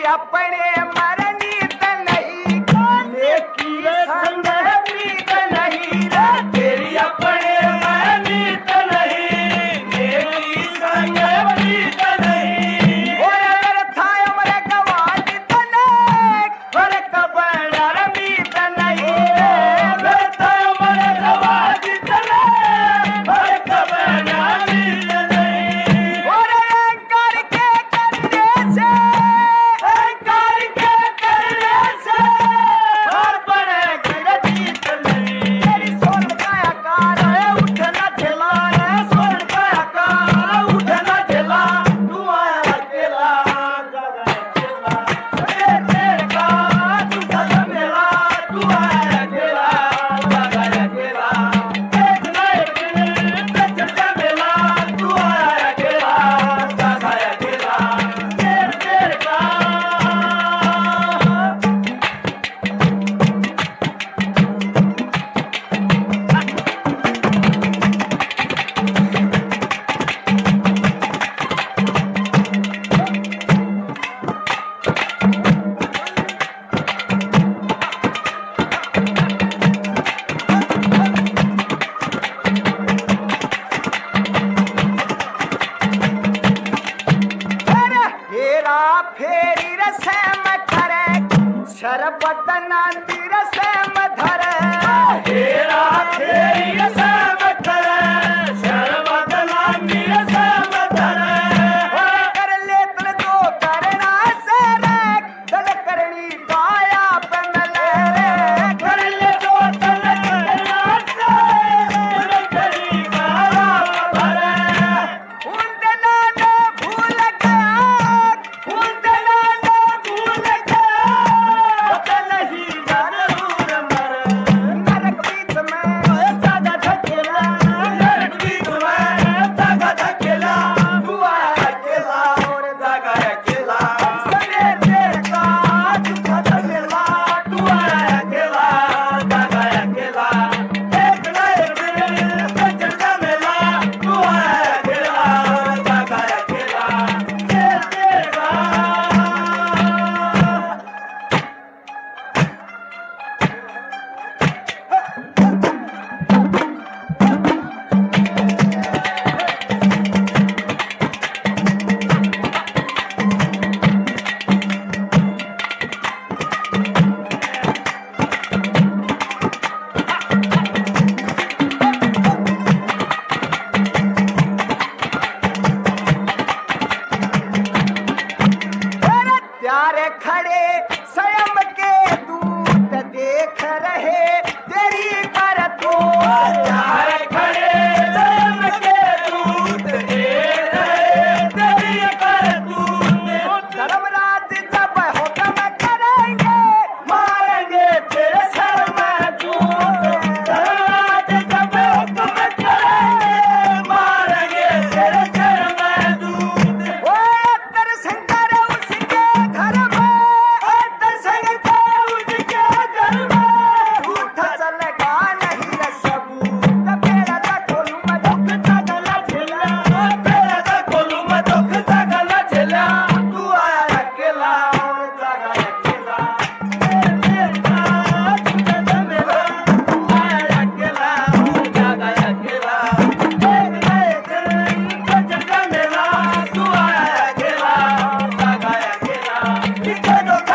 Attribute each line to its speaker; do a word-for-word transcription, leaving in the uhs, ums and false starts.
Speaker 1: अपने मरनी त नहीं नेकी संग प्रीत नहीं रे तेरी अपने मरनी त नहीं नेकी संग प्रीत नहीं और अगर था अमर गवाज तने फर्क बड़ा रमीत नहीं रे अगर था अमर गवाज तने फर्क बड़ा रमीत नहीं और करके करने से करके करने से हर बड़े गणजीत नहीं तेरी सोन का आकार है उठ न झेला रे सोन का आकार उठ न झेला तू आया अकेला जगा अकेला ए तेरे का तू था मेरा तू आया अकेला जगा अकेला एक नए दिन पे चढ़ मेला तू आया अकेला जगा अकेला तेरे तेरे का हेरा फेरी रसम धरे शरबत नांदी रसम धरे हेरा फेरी रसम धरे शरबत नांदी रसम धरे कर ले तल तो करना से रे तल करनी काया पंगल रे कर ले तो तल करना से तल करनी काया भरे उंडना ने भूल गया उंडना ने भूल गया तल ही जरूर मर नरक बीच में जागा धकेला नरक बीच में जागा धकेला तू आया अकेला और जागा अकेला सने तेरे का तू था मेला तू आया अकेला जागा अकेला एक नए दिन पे चढ़ मेला तू आया अकेला जागा अकेला तेरे तेरे का प्यारे खड़े स्वयं के दूत देख रहे तेरी कर तू प्यारे खड़े स्वयं के दूत देख रहे तेरी कर तू धर्मराज जब हुक्म करेंगे मारेंगे तेरे सर में जूत धर्मराज जब हुक्म करेंगे मारेंगे तेरे सर में जूत ओ दर्शन कर उसके घर में ओ दर्शन कर उसके घर में झूठा चलेगा नहीं रे सबूत पेड़ा दा खोलू मैं दुख जगला झेला पेड़ा दा खोलू मैं दुख जगला झेला तू आया अकेला और जागा अकेला तेरे तेरे का तुझे तो मेरा तू आया अकेला और जागा अकेला एक नए दिन पे चढ़ मेला तू आया अकेला और जागा अकेला